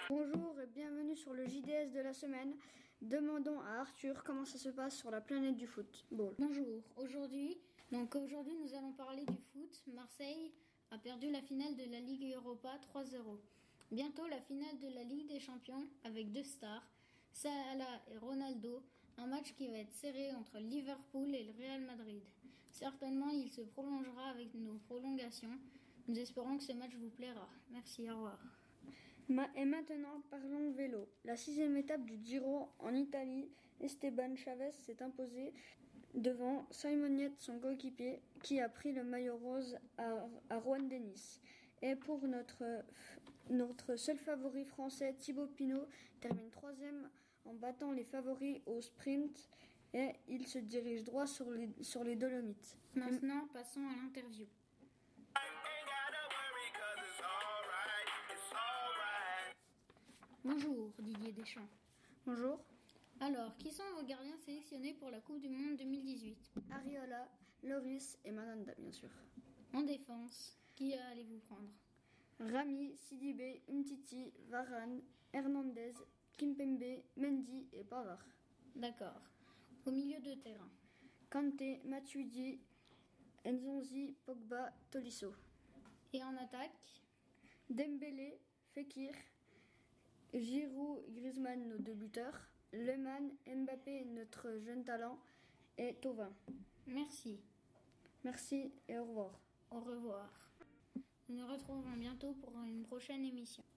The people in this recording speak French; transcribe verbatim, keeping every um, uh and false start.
Bonjour et bienvenue sur le J D S de la semaine. Demandons à Arthur comment ça se passe sur la planète du football. Bonjour, aujourd'hui, donc aujourd'hui nous allons parler du foot. Marseille a perdu la finale de la Ligue Europa trois zéro. Bientôt la finale de la Ligue des Champions avec deux stars, Salah et Ronaldo, un match qui va être serré entre Liverpool et le Real Madrid. Certainement il se prolongera avec nos prolongations. Nous espérons que ce match vous plaira. Merci, au revoir. Et maintenant, parlons vélo. La sixième étape du Giro en Italie, Esteban Chavez s'est imposé devant Simon Yates, son coéquipier, qui a pris le maillot rose à, à Rouen Dennis. Et pour notre, notre seul favori français, Thibaut Pinot, termine troisième en battant les favoris au sprint et il se dirige droit sur les, sur les Dolomites. Maintenant, passons à l'interview. Bonjour Didier Deschamps. Bonjour. Alors, qui sont vos gardiens sélectionnés pour la Coupe du Monde deux mille dix-huit? Ariola, Loris et Mandanda, bien sûr. En défense, qui allez-vous prendre? Rami, Sidibé, Umtiti, Varane, Hernandez, Kimpembe, Mendy et Pavard. D'accord. Au milieu de terrain? Kanté, Matuidi, Nzonzi, Pogba, Tolisso. Et en attaque? Dembélé, Fekir, Giroud, Griezmann, nos deux buteurs, Lehmann, Mbappé, notre jeune talent, et Thauvin. Merci. Merci et au revoir. Au revoir. Nous nous retrouverons bientôt pour une prochaine émission.